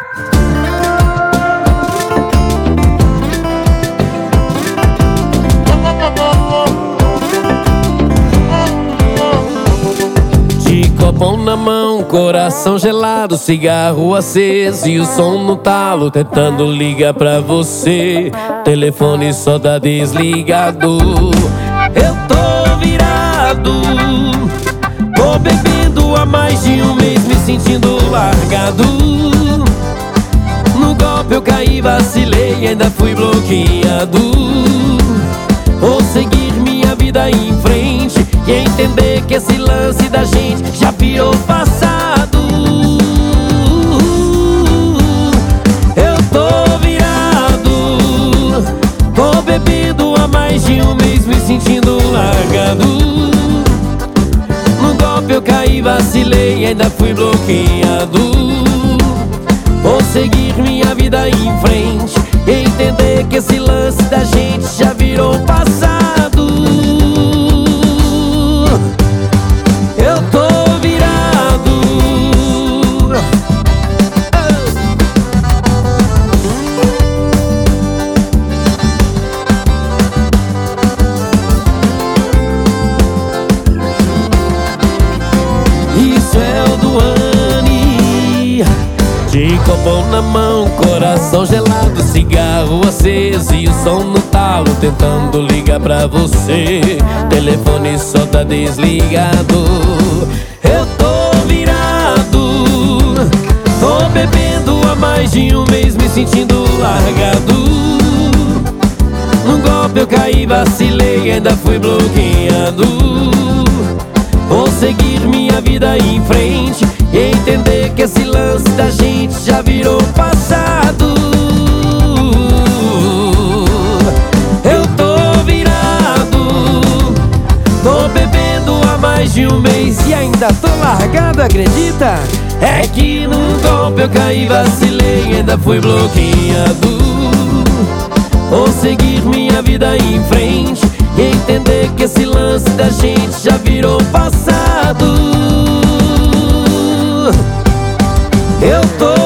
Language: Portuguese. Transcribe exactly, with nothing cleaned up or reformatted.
Copão na mão, coração gelado, cigarro aceso e o som no talo, tentando ligar pra você. Telefone só tá desligado. Eu tô virado, tô bebendo há mais de um mês, me sentindo largado. No golpe eu caí, vacilei e ainda fui bloqueado. Vou seguir minha vida em frente e entender que esse lance da gente já virou passado. Eu tô virado, tô bebendo há mais de um mês, me sentindo largado. No golpe eu caí, vacilei e ainda fui bloqueado. Vou seguir minha vida em frente e entender que esse lance da gente já virou passado. Eu tô virado. Isso é o Duane. De copão na mão, coração gelado, cigarro aceso e o som no talo, tentando ligar pra você. Telefone só tá desligado. Eu tô virado, tô bebendo há mais de um mês, me sentindo largado. No golpe eu caí, vacilei e ainda fui bloqueado. Vou seguir minha vida em frente e entender que esse lance da gente já virou passado. Eu tô virado, tô bebendo há mais de um mês e ainda tô largado, acredita? É que no golpe eu caí, vacilei e ainda fui bloqueado. Vou seguir minha vida em frente e entender que esse lance da gente já virou passado. Eu tô